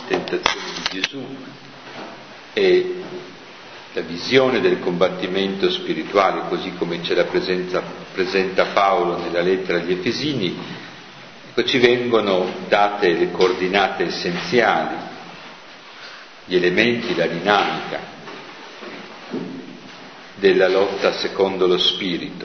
tentazioni di Gesù e la visione del combattimento spirituale, così come ce la presenta Paolo nella lettera agli Efesini, ecco, ci vengono date le coordinate essenziali, gli elementi, la dinamica della lotta secondo lo spirito.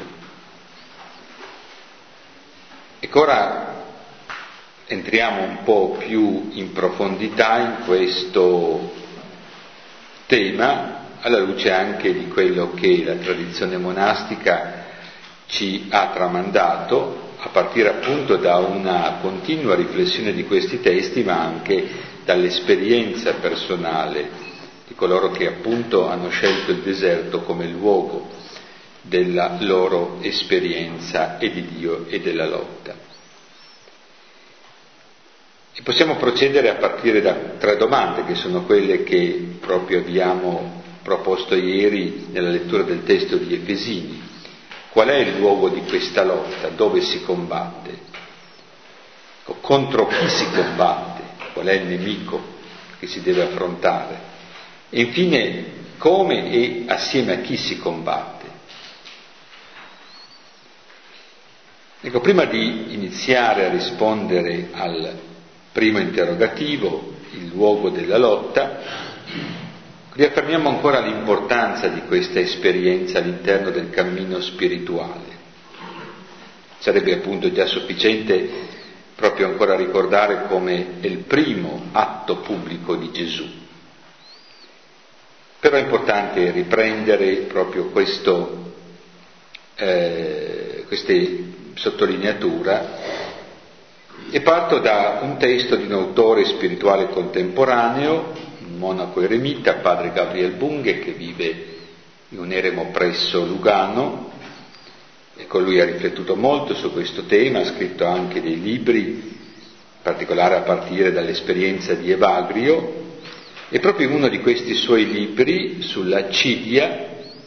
Ecco, ora entriamo un po' più in profondità in questo tema, alla luce anche di quello che la tradizione monastica ci ha tramandato, a partire appunto da una continua riflessione di questi testi, ma anche dall'esperienza personale di coloro che appunto hanno scelto il deserto come luogo della loro esperienza e di Dio e della lotta. E possiamo procedere a partire da 3 domande, che sono quelle che proprio abbiamo proposto ieri nella lettura del testo di Efesini. Qual è il luogo di questa lotta? Dove si combatte? Contro chi si combatte? Qual è il nemico che si deve affrontare? E infine, come e assieme a chi si combatte? Ecco, prima di iniziare a rispondere al primo interrogativo, il luogo della lotta, riaffermiamo ancora l'importanza di questa esperienza all'interno del cammino spirituale. Sarebbe appunto già sufficiente proprio ancora ricordare come è il primo atto pubblico di Gesù. Però è importante riprendere proprio questa sottolineatura, e parto da un testo di un autore spirituale contemporaneo, un monaco eremita, padre Gabriel Bunghe, che vive in un eremo presso Lugano. Ecco, lui ha riflettuto molto su questo tema, ha scritto anche dei libri, in particolare a partire dall'esperienza di Evagrio, e proprio in uno di questi suoi libri, sulla Cidia,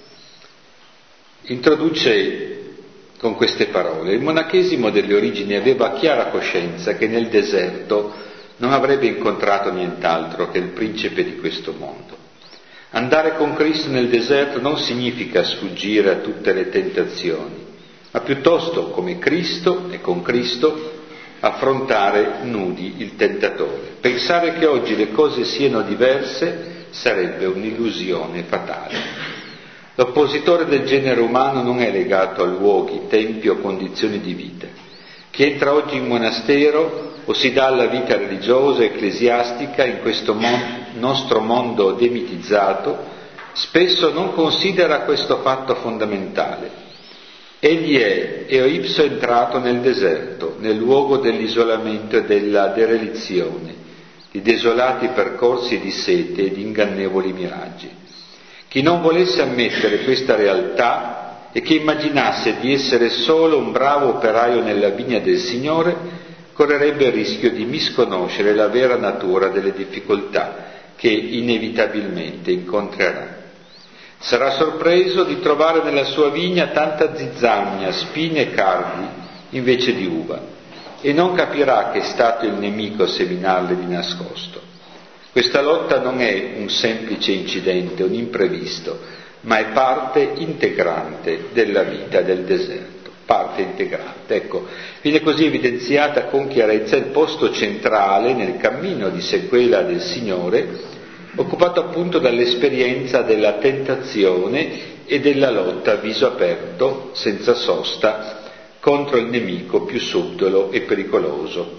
introduce con queste parole: il monachesimo delle origini aveva chiara coscienza che nel deserto non avrebbe incontrato nient'altro che il principe di questo mondo. Andare con Cristo nel deserto non significa sfuggire a tutte le tentazioni, ma piuttosto, come Cristo e con Cristo, affrontare nudi il tentatore. Pensare che oggi le cose siano diverse sarebbe un'illusione fatale. L'oppositore del genere umano non è legato a luoghi, tempi o condizioni di vita. Chi entra oggi in monastero o si dà alla vita religiosa e ecclesiastica in questo nostro mondo demitizzato, spesso non considera questo fatto fondamentale. Egli è eo ipso entrato nel deserto, nel luogo dell'isolamento e della derelizione, di desolati percorsi di sete e di ingannevoli miraggi. Chi non volesse ammettere questa realtà e che immaginasse di essere solo un bravo operaio nella vigna del Signore, correrebbe il rischio di misconoscere la vera natura delle difficoltà che inevitabilmente incontrerà. Sarà sorpreso di trovare nella sua vigna tanta zizzania, spine e cardi invece di uva, e non capirà che è stato il nemico a seminarle di nascosto. Questa lotta non è un semplice incidente, un imprevisto, ma è parte integrante della vita del deserto, parte integrante. Ecco, viene così evidenziata con chiarezza il posto centrale nel cammino di sequela del Signore, occupato appunto dall'esperienza della tentazione e della lotta a viso aperto, senza sosta, contro il nemico più subdolo e pericoloso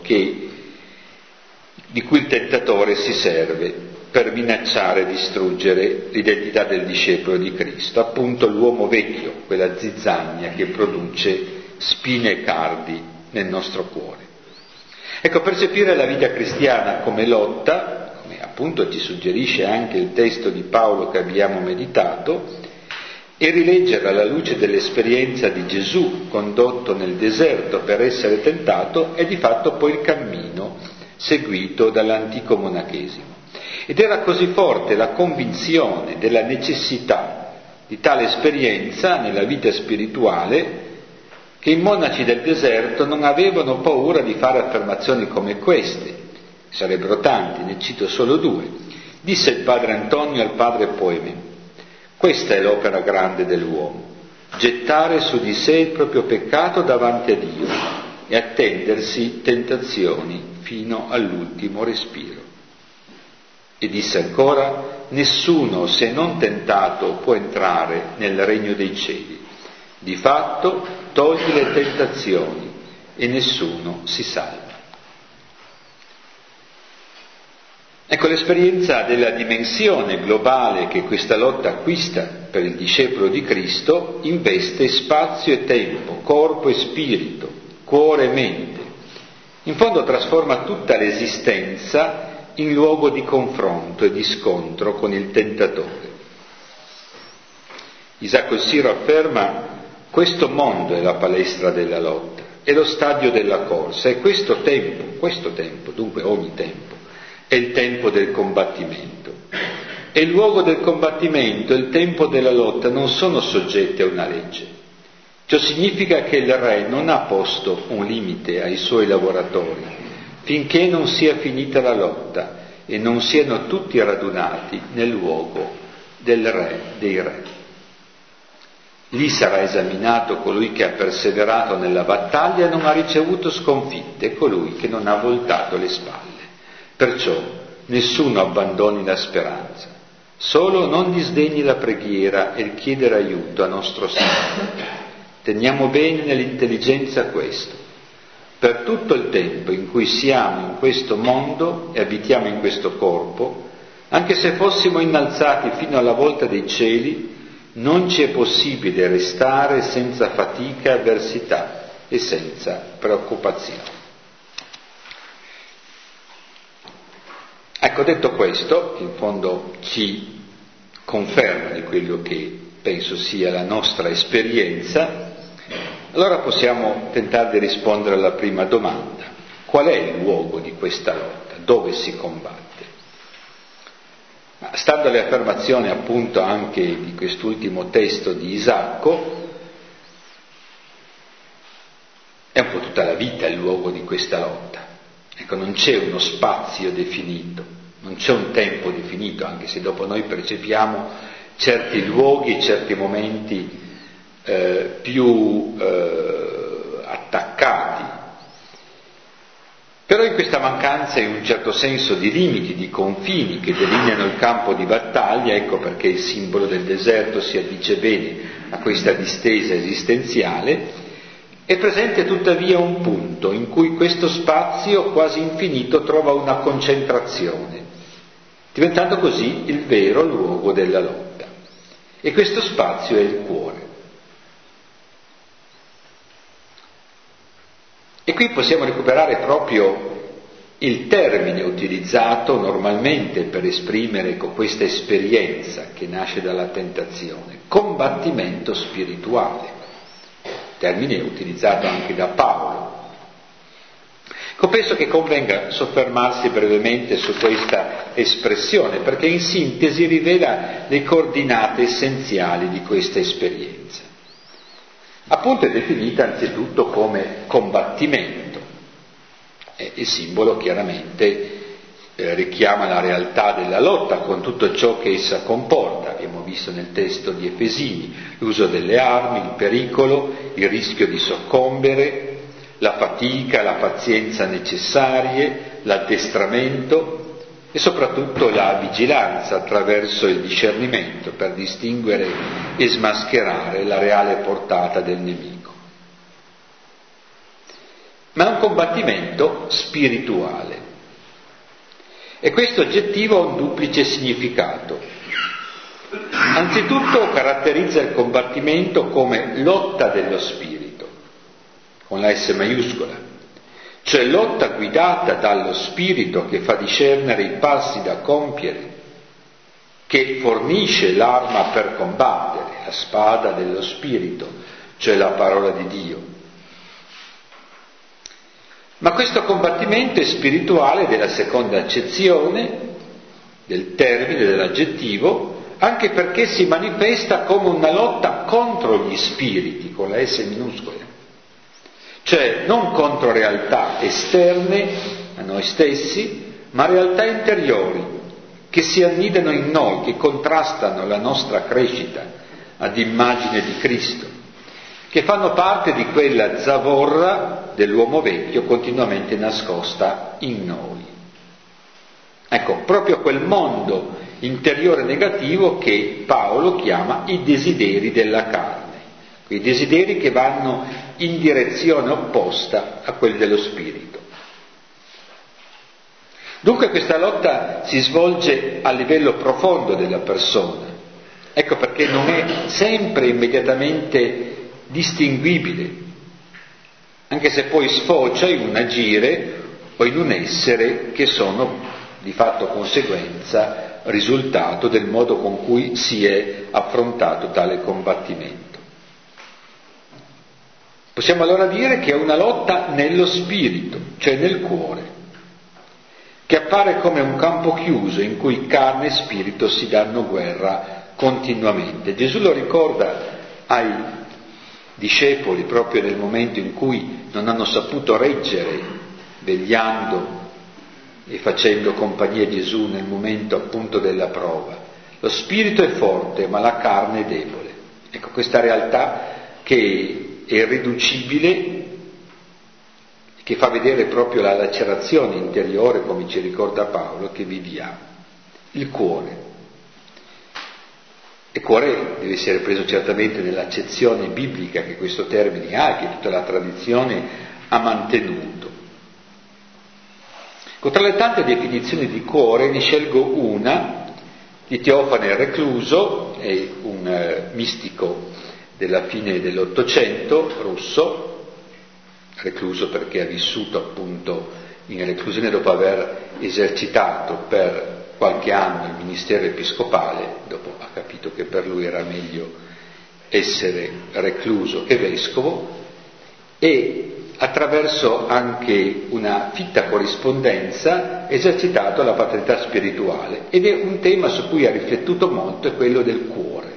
di cui il tentatore si serve per minacciare e distruggere l'identità del discepolo di Cristo, appunto l'uomo vecchio, quella zizzania che produce spine e cardi nel nostro cuore. Ecco, percepire la vita cristiana come lotta, come appunto ci suggerisce anche il testo di Paolo che abbiamo meditato, e rileggerla alla luce dell'esperienza di Gesù condotto nel deserto per essere tentato, è di fatto poi il cammino seguito dall'antico monachesimo. Ed era così forte la convinzione della necessità di tale esperienza nella vita spirituale che i monaci del deserto non avevano paura di fare affermazioni come queste: Sarebbero tanti, ne cito solo due. Disse il padre Antonio al padre Poeme: questa è l'opera grande dell'uomo, gettare su di sé il proprio peccato davanti a Dio e attendersi tentazioni fino all'ultimo respiro. E disse ancora: nessuno, se non tentato, può entrare nel regno dei cieli. Di fatto togli le tentazioni e nessuno si salva. Ecco, l'esperienza della dimensione globale che questa lotta acquista per il discepolo di Cristo investe spazio e tempo, corpo e spirito, cuore e mente. In fondo trasforma tutta l'esistenza in luogo di confronto e di scontro con il tentatore. Isacco il Siro afferma: questo mondo è la palestra della lotta, è lo stadio della corsa, e questo tempo, dunque ogni tempo, è il tempo del combattimento. E il luogo del combattimento e il tempo della lotta non sono soggetti a una legge. Ciò significa che il re non ha posto un limite ai suoi lavoratori finché non sia finita la lotta e non siano tutti radunati nel luogo del re dei re. Lì sarà esaminato colui che ha perseverato nella battaglia e non ha ricevuto sconfitte, colui che non ha voltato le spalle. Perciò nessuno abbandoni la speranza, solo non disdegni la preghiera e il chiedere aiuto a nostro Signore. Teniamo bene nell'intelligenza questo: per tutto il tempo in cui siamo in questo mondo e abitiamo in questo corpo, anche se fossimo innalzati fino alla volta dei cieli, non ci è possibile restare senza fatica e avversità e senza preoccupazione. Ecco, detto questo, in fondo ci conferma di quello che penso sia la nostra esperienza. Allora possiamo tentare di rispondere alla prima domanda: qual è il luogo di questa lotta? Dove si combatte? Stando alle affermazioni appunto anche di quest'ultimo testo di Isacco, è un po' tutta la vita il luogo di questa lotta. Ecco, non c'è uno spazio definito, non c'è un tempo definito, anche se dopo noi percepiamo certi luoghi, certi momenti più attaccati. Però in questa mancanza, in un certo senso, di limiti, di confini che delineano il campo di battaglia, ecco perché il simbolo del deserto si addice bene a questa distesa esistenziale, è presente tuttavia un punto in cui questo spazio quasi infinito trova una concentrazione, diventando così il vero luogo della lotta. E questo spazio è il cuore. E qui possiamo recuperare proprio il termine utilizzato normalmente per esprimere questa esperienza che nasce dalla tentazione: combattimento spirituale, termine utilizzato anche da Paolo. Penso che convenga soffermarsi brevemente su questa espressione, perché in sintesi rivela le coordinate essenziali di questa esperienza. Appunto è definita anzitutto come combattimento. Il simbolo chiaramente richiama la realtà della lotta con tutto ciò che essa comporta. Abbiamo visto nel testo di Efesini l'uso delle armi, il pericolo, il rischio di soccombere, la fatica, la pazienza necessarie, l'addestramento e soprattutto la vigilanza attraverso il discernimento per distinguere e smascherare la reale portata del nemico. Ma è un combattimento spirituale. E questo aggettivo ha un duplice significato. Anzitutto caratterizza il combattimento come lotta dello spirito, con la S maiuscola, cioè lotta guidata dallo spirito che fa discernere i passi da compiere, che fornisce l'arma per combattere, la spada dello spirito, cioè la parola di Dio. Ma questo combattimento è spirituale della seconda accezione del termine, dell'aggettivo, anche perché si manifesta come una lotta contro gli spiriti, con la S minuscola, cioè non contro realtà esterne a noi stessi, ma realtà interiori che si annidano in noi, che contrastano la nostra crescita ad immagine di Cristo, che fanno parte di quella zavorra dell'uomo vecchio continuamente nascosta in noi. Ecco, proprio quel mondo interiore negativo che Paolo chiama i desideri della carne, quei desideri che vanno in direzione opposta a quelli dello spirito. Dunque questa lotta si svolge a livello profondo della persona, ecco perché non è sempre immediatamente distinguibile, anche se poi sfocia in un agire o in un essere che sono di fatto conseguenza, risultato del modo con cui si è affrontato tale combattimento. Possiamo allora dire che è una lotta nello spirito, cioè nel cuore, che appare come un campo chiuso in cui carne e spirito si danno guerra continuamente. Gesù lo ricorda ai discepoli proprio nel momento in cui non hanno saputo reggere, vegliando e facendo compagnia a Gesù nel momento appunto della prova. Lo spirito è forte, ma la carne è debole. Ecco, questa realtà che è irriducibile, che fa vedere proprio la lacerazione interiore, come ci ricorda Paolo, che viviamo. Il cuore. Il cuore deve essere preso certamente nell'accezione biblica che questo termine ha, che tutta la tradizione ha mantenuto. Tra le tante definizioni di cuore ne scelgo una di Teofane Recluso, è un mistico della fine dell'Ottocento, russo, recluso perché ha vissuto appunto in reclusione dopo aver esercitato per qualche anno il ministero episcopale, dopo ha capito che per lui era meglio essere recluso che vescovo, e attraverso anche una fitta corrispondenza esercitato la paternità spirituale, ed è un tema su cui ha riflettuto molto, è quello del cuore.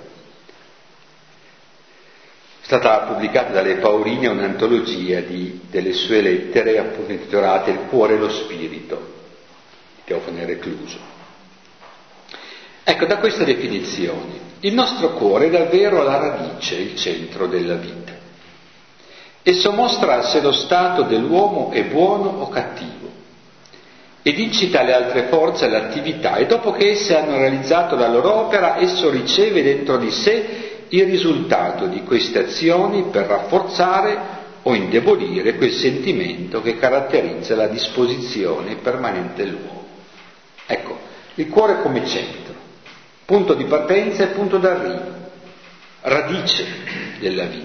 È stata pubblicata dalle Pauline un'antologia delle sue lettere appunto intitolate Il cuore e lo spirito, Teofane Recluso. Ecco, da queste definizioni, il nostro cuore è davvero la radice, il centro della vita. Esso mostra se lo stato dell'uomo è buono o cattivo ed incita le altre forze all'attività, e dopo che esse hanno realizzato la loro opera, esso riceve dentro di sé il risultato di queste azioni per rafforzare o indebolire quel sentimento che caratterizza la disposizione permanente dell'uomo. Ecco, il cuore come centro, punto di partenza e punto d'arrivo, radice della vita.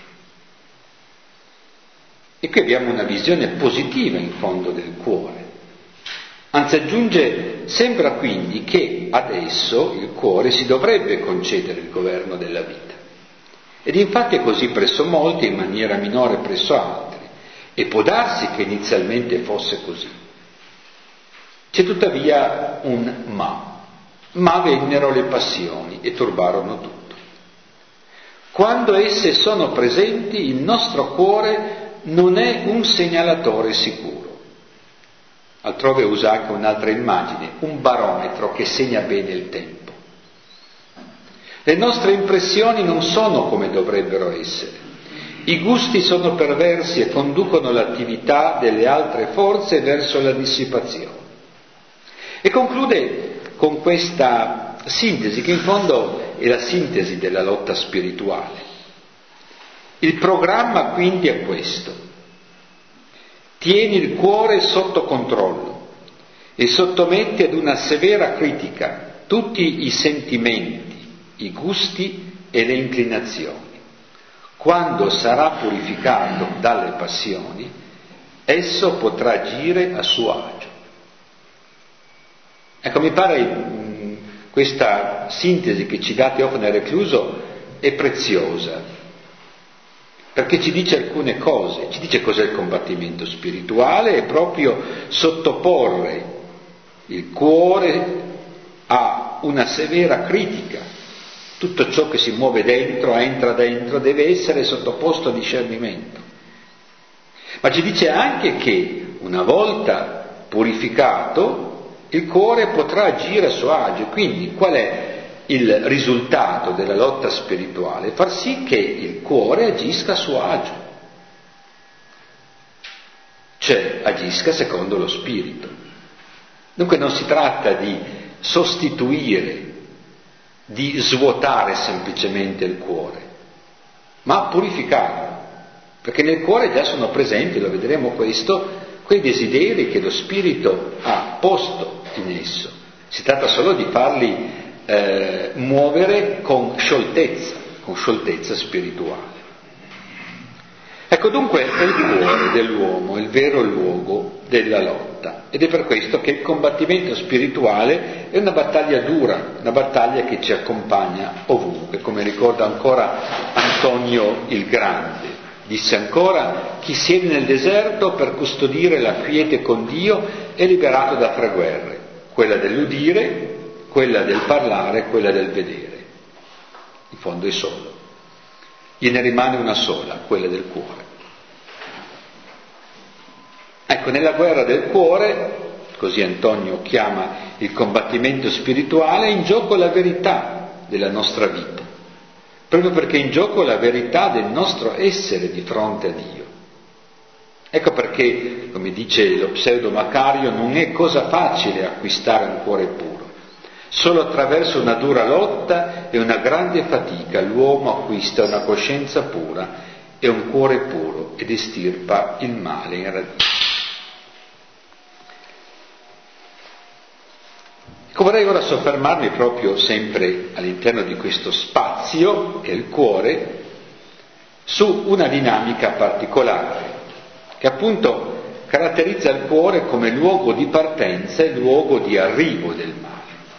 E qui abbiamo una visione positiva in fondo del cuore. Anzi, aggiunge, sembra quindi che adesso il cuore si dovrebbe concedere il governo della vita. Ed infatti è così presso molti, in maniera minore presso altri, e può darsi che inizialmente fosse così. C'è tuttavia un ma vennero le passioni e turbarono tutto. Quando esse sono presenti, il nostro cuore non è un segnalatore sicuro. Altrove usa anche un'altra immagine, un barometro che segna bene il tempo. Le nostre impressioni non sono come dovrebbero essere. I gusti sono perversi e conducono l'attività delle altre forze verso la dissipazione. E conclude con questa sintesi, che in fondo è la sintesi della lotta spirituale. Il programma quindi è questo: tieni il cuore sotto controllo e sottometti ad una severa critica tutti i sentimenti, i gusti e le inclinazioni. Quando sarà purificato dalle passioni, esso potrà agire a suo agio. Ecco, mi pare questa sintesi che ci dà Teofane Recluso è preziosa, perché ci dice alcune cose, ci dice cos'è il combattimento spirituale, è proprio sottoporre il cuore a una severa critica. Tutto ciò che si muove dentro, entra dentro, deve essere sottoposto a discernimento. Ma ci dice anche che una volta purificato il cuore potrà agire a suo agio. Quindi qual è il risultato della lotta spirituale? Far sì che il cuore agisca a suo agio, cioè agisca secondo lo spirito. Dunque non si tratta di sostituire, di svuotare semplicemente il cuore, ma purificarlo, perché nel cuore già sono presenti, lo vedremo questo, quei desideri che lo spirito ha posto in esso. Si tratta solo di farli muovere con scioltezza spirituale. Ecco, dunque è il cuore dell'uomo il vero luogo della lotta, ed è per questo che il combattimento spirituale è una battaglia dura, una battaglia che ci accompagna ovunque, come ricorda ancora Antonio il Grande. Disse ancora: chi siede nel deserto per custodire la quiete con Dio è liberato da 3 guerre, quella dell'udire, quella del parlare, quella del vedere. In fondo è solo. Gliene rimane una sola, quella del cuore. Ecco, nella guerra del cuore, così Antonio chiama il combattimento spirituale, è in gioco la verità della nostra vita, proprio perché è in gioco la verità del nostro essere di fronte a Dio. Ecco perché, come dice lo pseudo Macario, non è cosa facile acquistare un cuore puro. Solo attraverso una dura lotta e una grande fatica l'uomo acquista una coscienza pura e un cuore puro ed estirpa il male in radice. Ecco, vorrei ora soffermarmi proprio sempre all'interno di questo spazio, che è il cuore, su una dinamica particolare, che appunto caratterizza il cuore come luogo di partenza e luogo di arrivo del male.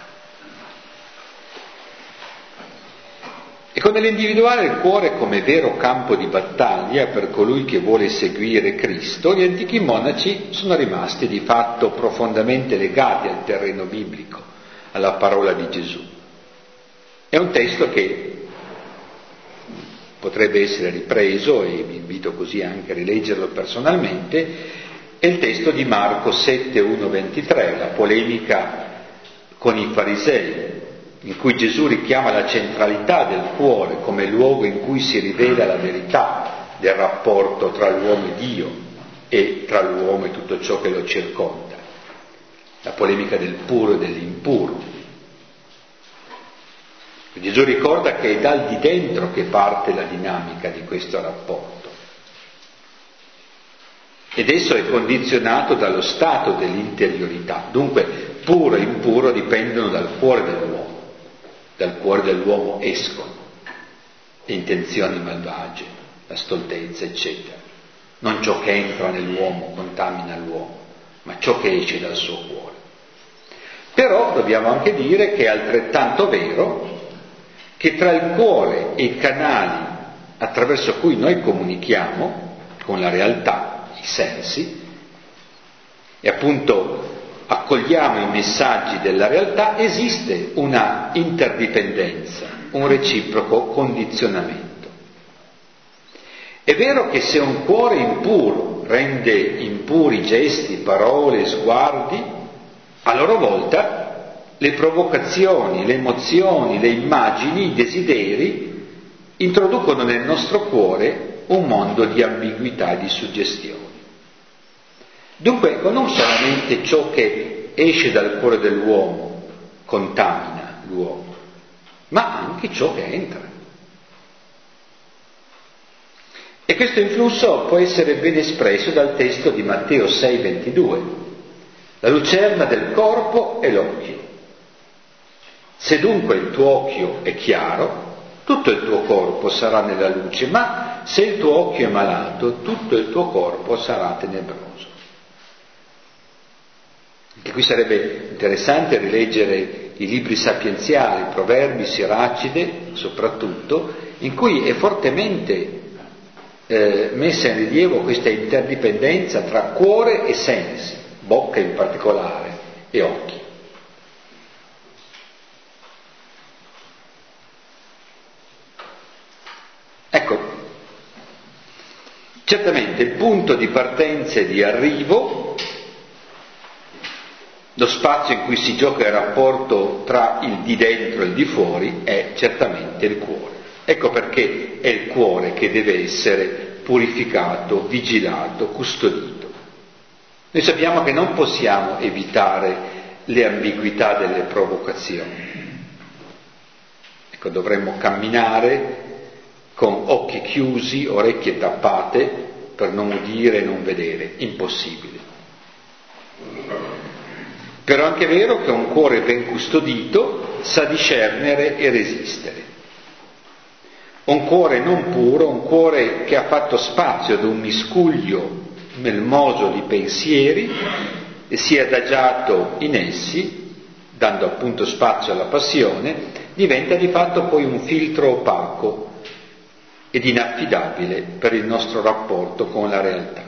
Ecco, nell'individuare il cuore come vero campo di battaglia per colui che vuole seguire Cristo, gli antichi monaci sono rimasti di fatto profondamente legati al terreno biblico, alla parola di Gesù. È un testo che potrebbe essere ripreso, e vi invito così anche a rileggerlo personalmente, è il testo di Marco 7, 1-23, la polemica con i farisei, in cui Gesù richiama la centralità del cuore come luogo in cui si rivela la verità del rapporto tra l'uomo e Dio e tra l'uomo e tutto ciò che lo circonda, la polemica del puro e dell'impuro. Gesù ricorda che è dal di dentro che parte la dinamica di questo rapporto, ed esso è condizionato dallo stato dell'interiorità. Dunque puro e impuro dipendono dal cuore dell'uomo. Dal cuore dell'uomo escono le intenzioni malvagie, la stoltezza, eccetera. Non ciò che entra nell'uomo contamina l'uomo, ma ciò che esce dal suo cuore. Però dobbiamo anche dire che è altrettanto vero che tra il cuore e i canali attraverso cui noi comunichiamo con la realtà, i sensi, e appunto accogliamo i messaggi della realtà, esiste una interdipendenza, un reciproco condizionamento. È vero che se un cuore impuro rende impuri gesti, parole, sguardi, a loro volta le provocazioni, le emozioni, le immagini, i desideri introducono nel nostro cuore un mondo di ambiguità e di suggestioni. Dunque non solamente ciò che esce dal cuore dell'uomo contamina l'uomo, ma anche ciò che entra. E questo influsso può essere ben espresso dal testo di Matteo 6,22. La lucerna del corpo è l'occhio. Se dunque il tuo occhio è chiaro, tutto il tuo corpo sarà nella luce, ma se il tuo occhio è malato, tutto il tuo corpo sarà tenebroso. Anche qui sarebbe interessante rileggere i libri sapienziali, Proverbi, Siracide soprattutto, in cui è fortemente messa in rilievo questa interdipendenza tra cuore e sensi, bocca in particolare e occhi. Ecco, certamente il punto di partenza e di arrivo Lo spazio in cui si gioca il rapporto tra il di dentro e il di fuori è certamente il cuore. Ecco perché è il cuore che deve essere purificato, vigilato, custodito. Noi sappiamo che non possiamo evitare le ambiguità delle provocazioni. Ecco, dovremmo camminare con occhi chiusi, orecchie tappate, per non udire e non vedere. Impossibile. Però è anche vero che un cuore ben custodito sa discernere e resistere. Un cuore non puro, un cuore che ha fatto spazio ad un miscuglio melmoso di pensieri e si è adagiato in essi, dando appunto spazio alla passione, diventa di fatto poi un filtro opaco ed inaffidabile per il nostro rapporto con la realtà.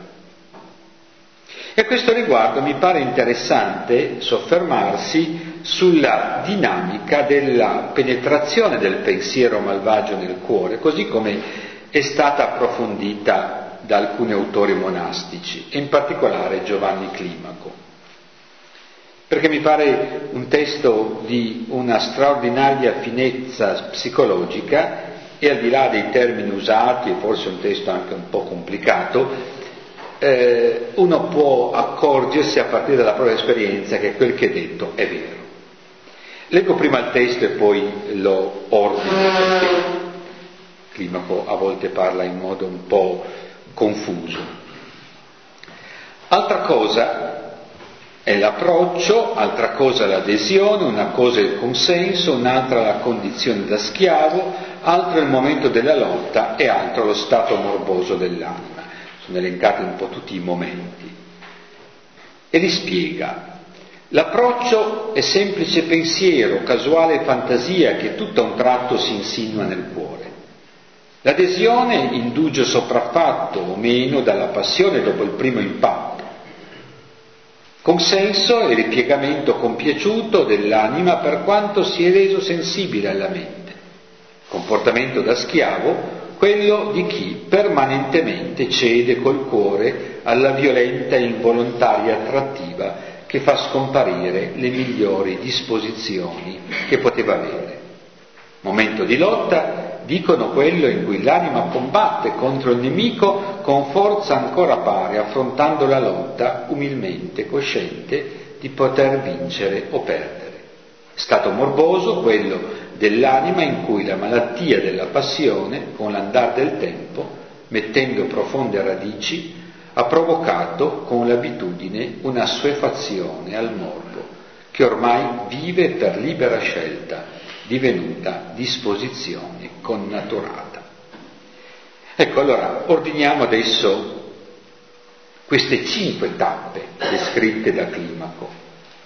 E a questo riguardo mi pare interessante soffermarsi sulla dinamica della penetrazione del pensiero malvagio nel cuore, così come è stata approfondita da alcuni autori monastici, e in particolare Giovanni Climaco. Perché mi pare un testo di una straordinaria finezza psicologica e, al di là dei termini usati, e forse un testo anche un po' complicato, uno può accorgersi a partire dalla propria esperienza che quel che è detto è vero. Leggo prima il testo e poi lo ordino, perché Climaco a volte parla in modo un po' confuso. Altra cosa è l'approccio, altra cosa l'adesione, una cosa è il consenso, un'altra la condizione da schiavo, altro è il momento della lotta e altro lo stato morboso dell'anima. Sono elencati un po' tutti i momenti. E li spiega. L'approccio è semplice pensiero, casuale fantasia che tutto a un tratto si insinua nel cuore. L'adesione, indugio sopraffatto o meno dalla passione dopo il primo impatto. Consenso e ripiegamento compiaciuto dell'anima per quanto si è reso sensibile alla mente. Comportamento da schiavo, quello di chi permanentemente cede col cuore alla violenta e involontaria attrattiva che fa scomparire le migliori disposizioni che poteva avere. Momento di lotta, dicono quello in cui l'anima combatte contro il nemico con forza ancora pari, affrontando la lotta umilmente, cosciente di poter vincere o perdere. Stato morboso, quello dell'anima in cui la malattia della passione, con l'andar del tempo, mettendo profonde radici, ha provocato con l'abitudine una assuefazione al morbo, che ormai vive per libera scelta, divenuta disposizione connaturata. Ecco, allora, ordiniamo adesso queste 5 tappe descritte da Climaco.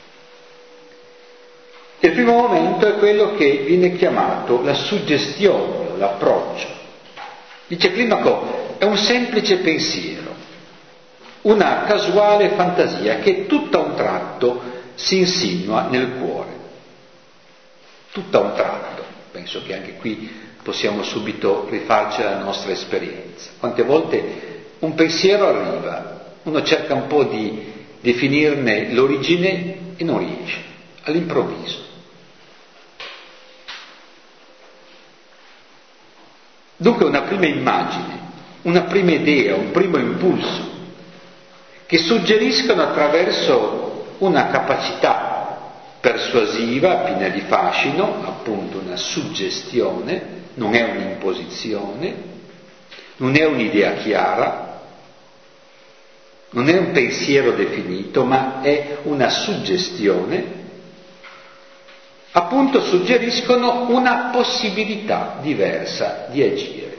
Il primo momento è quello che viene chiamato la suggestione, l'approccio. Dice Climaco, è un semplice pensiero, una casuale fantasia che tutto a un tratto si insinua nel cuore. Tutto a un tratto. Penso che anche qui possiamo subito rifarci alla nostra esperienza. Quante volte un pensiero arriva, uno cerca un po' di definirne l'origine e non riesce, all'improvviso. Dunque una prima immagine, una prima idea, un primo impulso, che suggeriscono attraverso una capacità persuasiva, piena di fascino, appunto una suggestione, non è un'imposizione, non è un'idea chiara, non è un pensiero definito, ma è una suggestione, appunto suggeriscono una possibilità diversa di agire.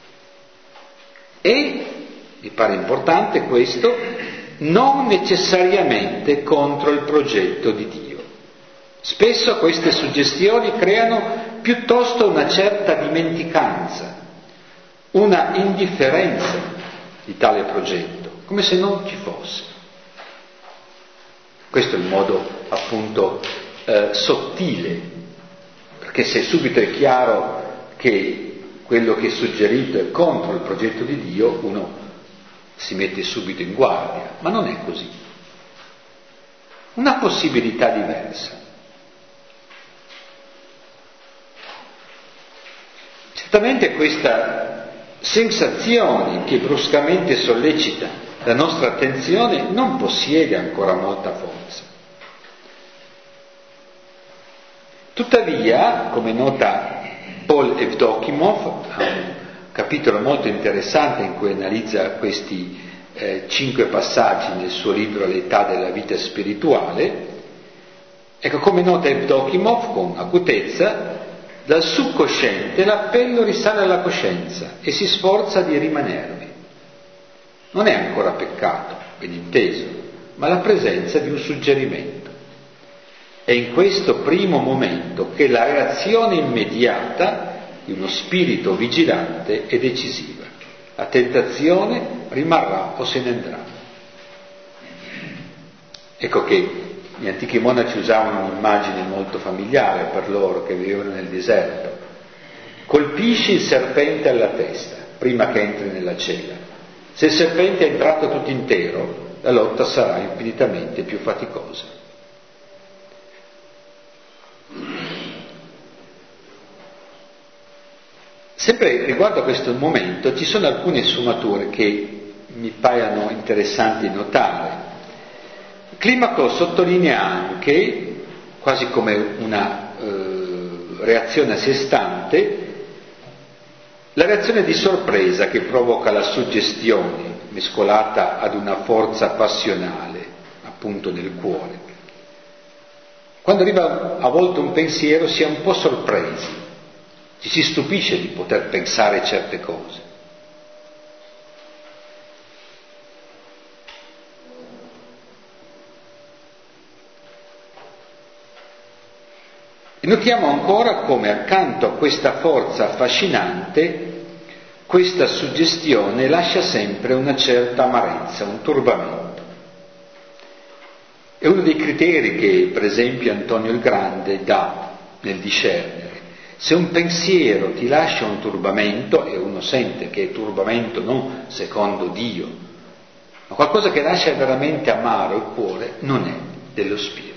E, mi pare importante questo, non necessariamente contro il progetto di Dio. Spesso queste suggestioni creano piuttosto una certa dimenticanza, una indifferenza di tale progetto, come se non ci fosse. Questo è il modo appunto sottile, perché se subito è chiaro che quello che è suggerito è contro il progetto di Dio, uno si mette subito in guardia, ma non è così. una possibilità diversa. Certamente questa sensazione che bruscamente sollecita la nostra attenzione non possiede ancora molta forza. Tuttavia, come nota Paul Evdokimov, ha un capitolo molto interessante in cui analizza questi 5 passaggi nel suo libro L'età della vita spirituale, ecco, come nota Evdokimov con acutezza, dal subconsciente l'appello risale alla coscienza e si sforza di rimanervi. Non è ancora peccato, ben inteso, ma la presenza di un suggerimento. È in questo primo momento che la reazione immediata di uno spirito vigilante è decisiva. La tentazione rimarrà o se ne andrà. Ecco che gli antichi monaci usavano un'immagine molto familiare per loro che vivevano nel deserto. Colpisci il serpente alla testa prima che entri nella cella. Se il serpente è entrato tutto intero, la lotta sarà infinitamente più faticosa. Sempre riguardo a questo momento ci sono alcune sfumature che mi paiono interessanti notare. Climaco sottolinea anche, quasi come una reazione a sé stante, la reazione di sorpresa che provoca la suggestione, mescolata ad una forza passionale, appunto nel cuore. Quando arriva a volte un pensiero si è un po' sorpresi, ci si stupisce di poter pensare certe cose. E notiamo ancora come accanto a questa forza affascinante, questa suggestione lascia sempre una certa amarezza, un turbamento. È uno dei criteri che, per esempio, Antonio il Grande dà nel discernere. Se un pensiero ti lascia un turbamento, e uno sente che è turbamento non secondo Dio, ma qualcosa che lascia veramente amaro il cuore, non è dello spirito.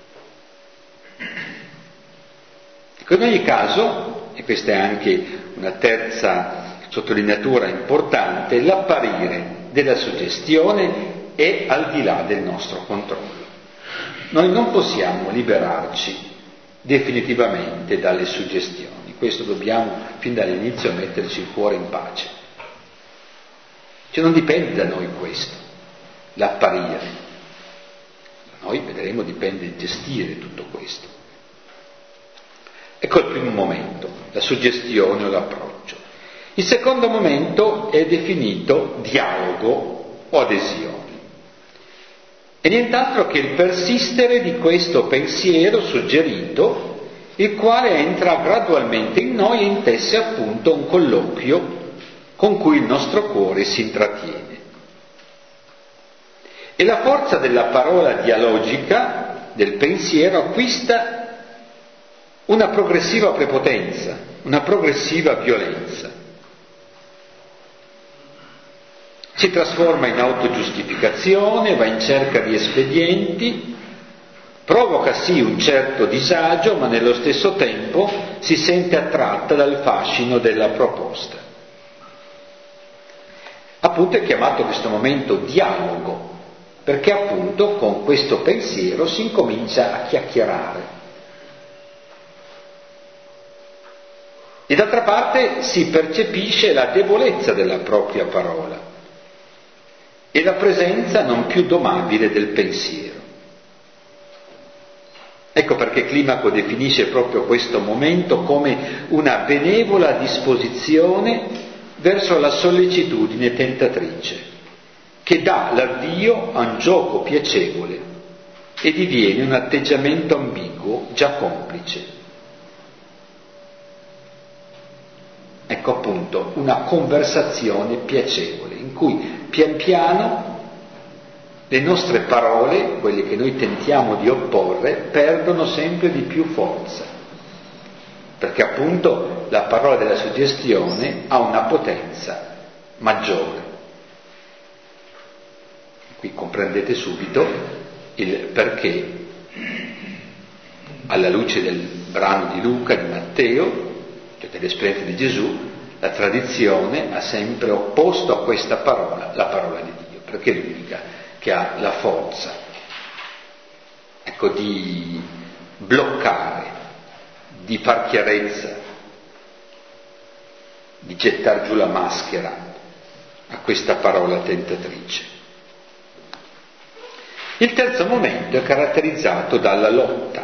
In ogni caso, e questa è anche una terza sottolineatura importante, l'apparire della suggestione è al di là del nostro controllo. Noi non possiamo liberarci definitivamente dalle suggestioni, questo dobbiamo fin dall'inizio metterci il cuore in pace. Cioè non dipende da noi questo, l'apparire. Da noi, vedremo, dipende il gestire tutto questo. Ecco il primo momento, la suggestione o l'approccio. Il secondo momento è definito dialogo o adesione. È nient'altro che il persistere di questo pensiero suggerito, il quale entra gradualmente in noi e intesse appunto un colloquio con cui il nostro cuore si intrattiene. E la forza della parola dialogica, del pensiero, acquista una progressiva prepotenza, una progressiva violenza. Si trasforma in autogiustificazione, va in cerca di espedienti, provoca sì un certo disagio, ma nello stesso tempo si sente attratta dal fascino della proposta. Appunto è chiamato questo momento dialogo, perché appunto con questo pensiero si incomincia a chiacchierare. E d'altra parte si percepisce la debolezza della propria parola e la presenza non più domabile del pensiero. Ecco perché Climaco definisce proprio questo momento come una benevola disposizione verso la sollecitudine tentatrice, che dà l'avvio a un gioco piacevole e diviene un atteggiamento ambiguo già complice. Ecco appunto una conversazione piacevole, in cui pian piano le nostre parole, quelle che noi tentiamo di opporre, perdono sempre di più forza, perché appunto la parola della suggestione ha una potenza maggiore. Qui comprendete subito il perché, alla luce del brano di Luca, di Matteo, cioè dell'esperienza di Gesù, la tradizione ha sempre opposto a questa parola la parola di Dio, perché è l'unica che ha la forza, ecco, di bloccare, di far chiarezza, di gettar giù la maschera a questa parola tentatrice. Il terzo momento è caratterizzato dalla lotta.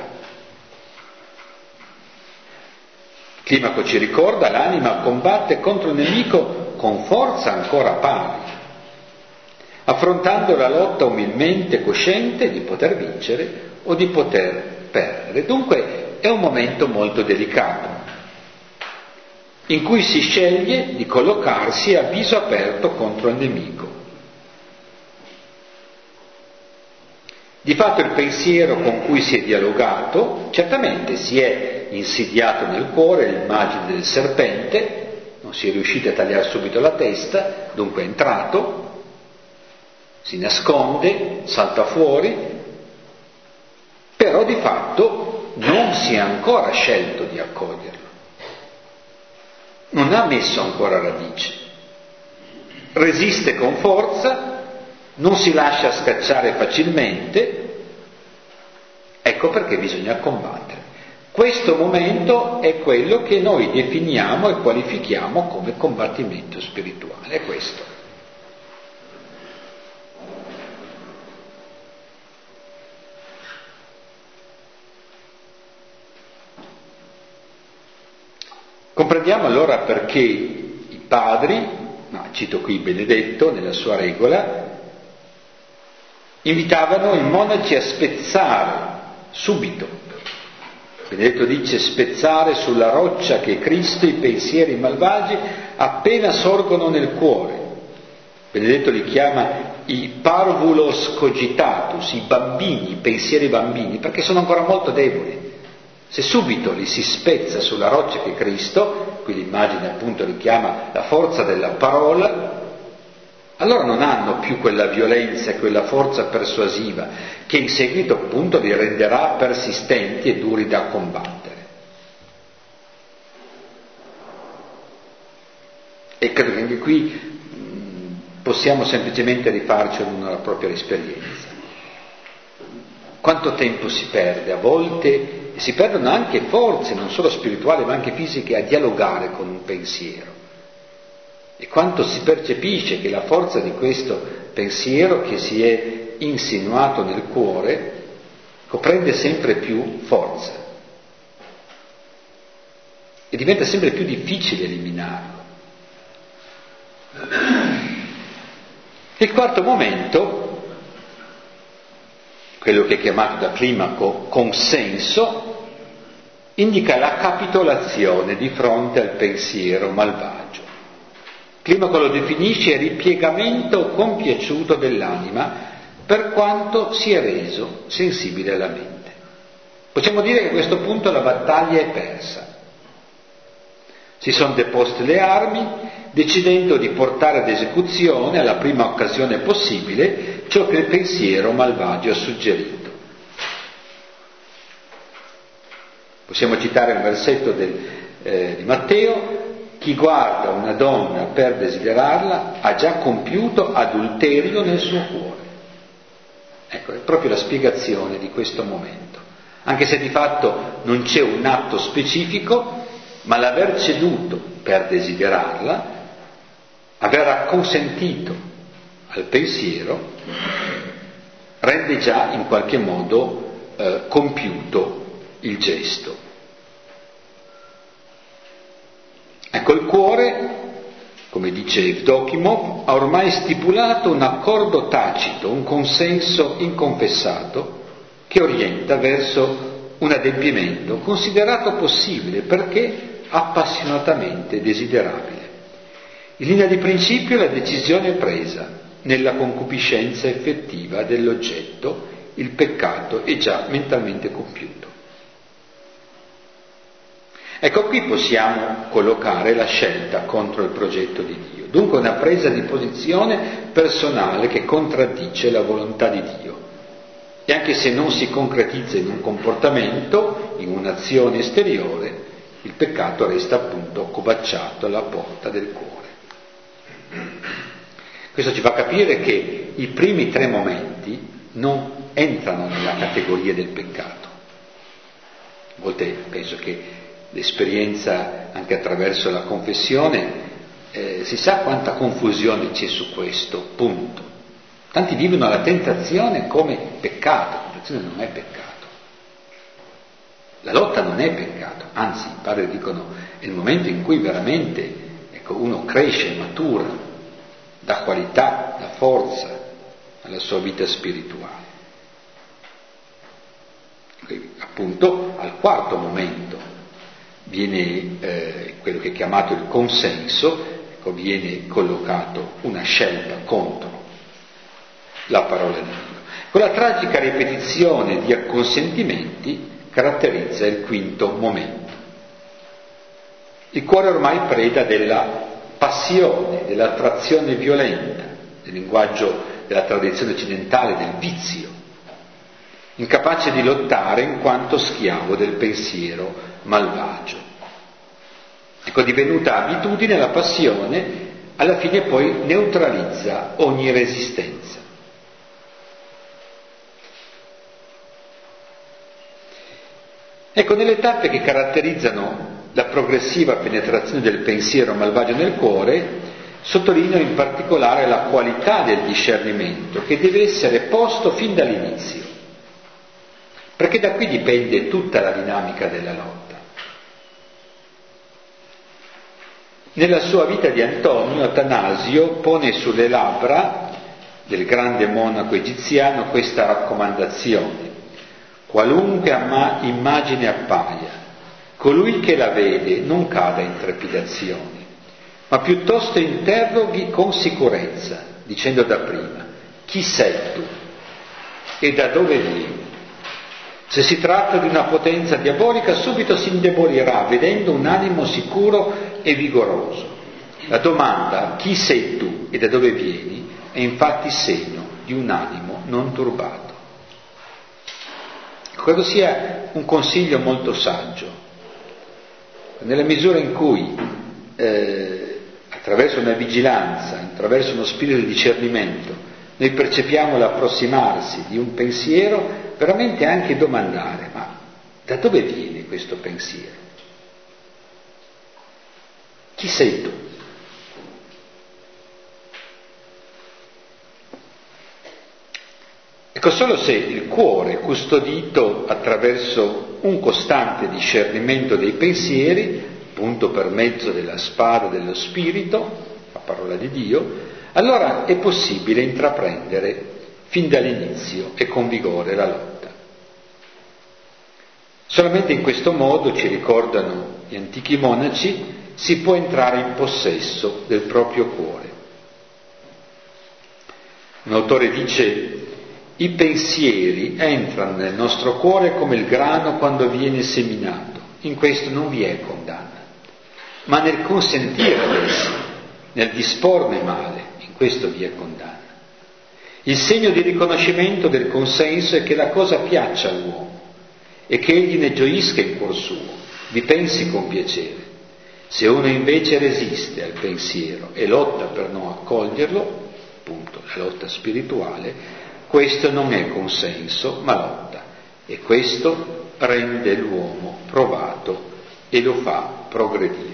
Il climaco ci ricorda: l'anima combatte contro il nemico con forza ancora pari, affrontando la lotta umilmente cosciente di poter vincere o di poter perdere. Dunque è un momento molto delicato, in cui si sceglie di collocarsi a viso aperto contro il nemico. Di fatto il pensiero con cui si è dialogato, certamente si è insidiato nel cuore l'immagine del serpente, non si è riusciti a tagliare subito la testa, dunque è entrato, si nasconde, salta fuori, però di fatto non si è ancora scelto di accoglierlo, non ha messo ancora radice, resiste con forza, non si lascia scacciare facilmente. Ecco perché bisogna combattere. Questo momento è quello che noi definiamo e qualifichiamo come combattimento spirituale, è questo. Comprendiamo allora perché i padri, cito qui Benedetto nella sua regola, invitavano i monaci a spezzare subito. Benedetto dice: spezzare sulla roccia che è Cristo i pensieri malvagi appena sorgono nel cuore. Benedetto li chiama i parvulos cogitatus, i bambini, i pensieri bambini, perché sono ancora molto deboli. Se subito li si spezza sulla roccia che è Cristo, qui l'immagine appunto richiama la forza della parola, allora non hanno più quella violenza e quella forza persuasiva che in seguito appunto li renderà persistenti e duri da combattere. E credo che anche qui possiamo semplicemente rifarci ad una propria esperienza. Quanto tempo si perde a volte, e si perdono anche forze non solo spirituali ma anche fisiche, a dialogare con un pensiero. E quanto si percepisce che la forza di questo pensiero che si è insinuato nel cuore prende sempre più forza e diventa sempre più difficile eliminarlo. Il quarto momento, quello che è chiamato da Climaco consenso, indica la capitolazione di fronte al pensiero malvagio. Climaco lo definisce ripiegamento compiaciuto dell'anima per quanto si è reso sensibile alla mente. Possiamo dire che a questo punto la battaglia è persa. Si sono deposte le armi, decidendo di portare ad esecuzione alla prima occasione possibile ciò che il pensiero malvagio ha suggerito. Possiamo citare un versetto di Matteo: chi guarda una donna per desiderarla ha già compiuto adulterio nel suo cuore. Ecco, è proprio la spiegazione di questo momento. Anche se di fatto non c'è un atto specifico, ma l'aver ceduto per desiderarla, aver acconsentito al pensiero, rende già in qualche modo compiuto il gesto. Ecco, il cuore, come dice Evdokimov, ha ormai stipulato un accordo tacito, un consenso inconfessato che orienta verso un adempimento considerato possibile perché appassionatamente desiderabile. In linea di principio la decisione è presa nella concupiscenza effettiva dell'oggetto, il peccato è già mentalmente compiuto. Ecco, qui possiamo collocare la scelta contro il progetto di Dio, dunque una presa di posizione personale che contraddice la volontà di Dio. E anche se non si concretizza in un comportamento, in un'azione esteriore, il peccato resta appunto accovacciato alla porta del cuore. Questo ci fa capire che i primi 3 momenti non entrano nella categoria del peccato. A volte penso che l'esperienza, anche attraverso la confessione, si sa quanta confusione c'è su questo punto. Tanti vivono la tentazione come peccato, la tentazione non è peccato. La lotta non è peccato, anzi i padri dicono è il momento in cui veramente uno cresce, matura, dà qualità, dà forza alla sua vita spirituale. E, appunto al 4º momento viene quello che è chiamato il consenso, viene collocato una scelta contro la parola di Dio. Quella tragica ripetizione di acconsentimenti caratterizza il 5º momento. Il cuore ormai preda della passione, dell'attrazione violenta, nel linguaggio della tradizione occidentale, del vizio, incapace di lottare in quanto schiavo del pensiero malvagio. Ecco, divenuta abitudine, la passione alla fine poi neutralizza ogni resistenza. Ecco, nelle tappe che caratterizzano la progressiva penetrazione del pensiero malvagio nel cuore, sottolineo in particolare la qualità del discernimento, che deve essere posto fin dall'inizio, perché da qui dipende tutta la dinamica della lotta. Nella sua vita di Antonio, Atanasio pone sulle labbra del grande monaco egiziano questa raccomandazione: qualunque immagine appaia, colui che la vede non cada in trepidazioni, ma piuttosto interroghi con sicurezza, dicendo dapprima: chi sei tu e da dove vieni? Se si tratta di una potenza diabolica, subito si indebolirà, vedendo un animo sicuro e vigoroso. La domanda chi sei tu e da dove vieni è infatti segno di un animo non turbato. Credo sia un consiglio molto saggio. Nella misura in cui attraverso una vigilanza, attraverso uno spirito di discernimento, noi percepiamo l'approssimarsi di un pensiero, veramente anche domandare: ma da dove viene questo pensiero? Chi sei tu? Ecco, solo se il cuore è custodito attraverso un costante discernimento dei pensieri, appunto per mezzo della spada dello Spirito, la parola di Dio, allora è possibile intraprendere fin dall'inizio e con vigore la lotta. Solamente in questo modo, ci ricordano gli antichi monaci, si può entrare in possesso del proprio cuore. Un autore dice: i pensieri entrano nel nostro cuore come il grano quando viene seminato. In questo non vi è condanna, ma nel consentire ad essi, nel disporne male, in questo vi è condanna. Il segno di riconoscimento del consenso è che la cosa piaccia all'uomo e che egli ne gioisca in cuor suo, vi pensi con piacere. Se uno invece resiste al pensiero e lotta per non accoglierlo, appunto la lotta spirituale, questo non è consenso, ma lotta, e questo rende l'uomo provato e lo fa progredire.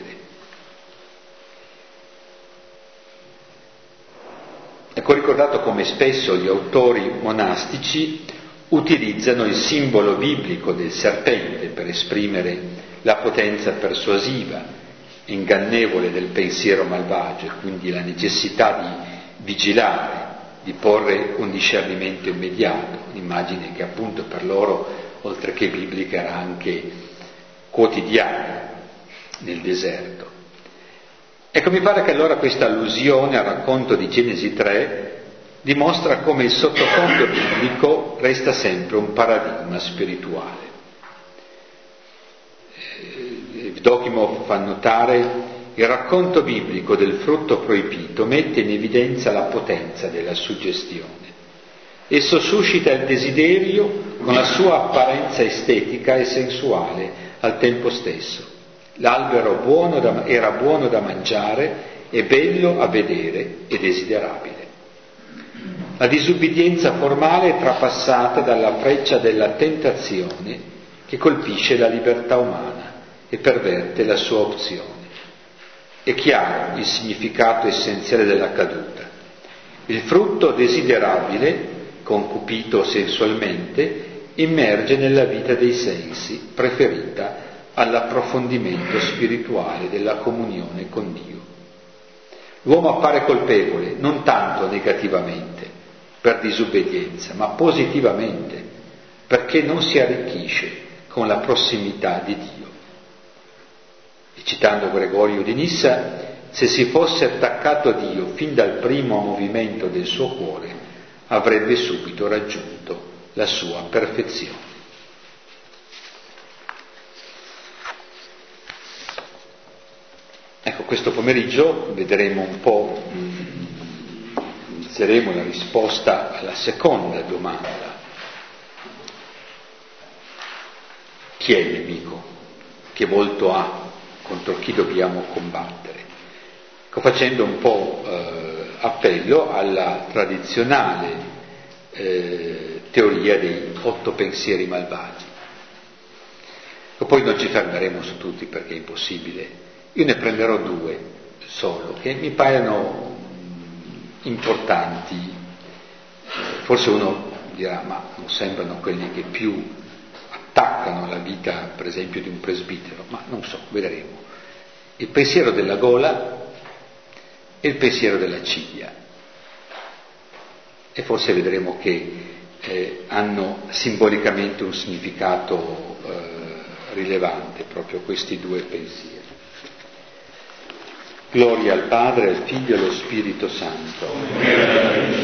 Ecco, ricordato come spesso gli autori monastici utilizzano il simbolo biblico del serpente per esprimere la potenza persuasiva, ingannevole del pensiero malvagio, e quindi la necessità di vigilare, di porre un discernimento immediato, un'immagine che appunto per loro, oltre che biblica, era anche quotidiana nel deserto. Ecco, mi pare che allora questa allusione al racconto di Genesi 3 dimostra come il sottofondo biblico resta sempre un paradigma spirituale. Evdokimov fa notare: il racconto biblico del frutto proibito mette in evidenza la potenza della suggestione. Esso suscita il desiderio con la sua apparenza estetica e sensuale al tempo stesso. L'albero era buono da mangiare e bello a vedere e desiderabile. La disubbidienza formale è trapassata dalla freccia della tentazione che colpisce la libertà umana e perverte la sua opzione. È chiaro il significato essenziale della caduta. Il frutto desiderabile, concupito sensualmente, immerge nella vita dei sensi, preferita all'approfondimento spirituale della comunione con Dio. L'uomo appare colpevole non tanto negativamente, per disobbedienza, ma positivamente, perché non si arricchisce con la prossimità di Dio. E citando Gregorio di Nissa, se si fosse attaccato a Dio fin dal primo movimento del suo cuore, avrebbe subito raggiunto la sua perfezione. Ecco, questo pomeriggio vedremo un po', inizieremo la risposta alla seconda domanda. Chi è il nemico? Che volto ha? Contro chi dobbiamo combattere? Ecco, facendo un po' appello alla tradizionale teoria dei 8 pensieri malvagi. E poi non ci fermeremo su tutti perché è impossibile. Io ne prenderò 2 solo, che mi paiono importanti. Forse uno dirà, ma non sembrano quelli che più attaccano la vita, per esempio, di un presbitero, ma non so, vedremo. Il pensiero della gola e il pensiero della ciglia. E forse vedremo che hanno simbolicamente un significato rilevante, proprio questi 2 pensieri. Gloria al Padre, al Figlio e allo Spirito Santo.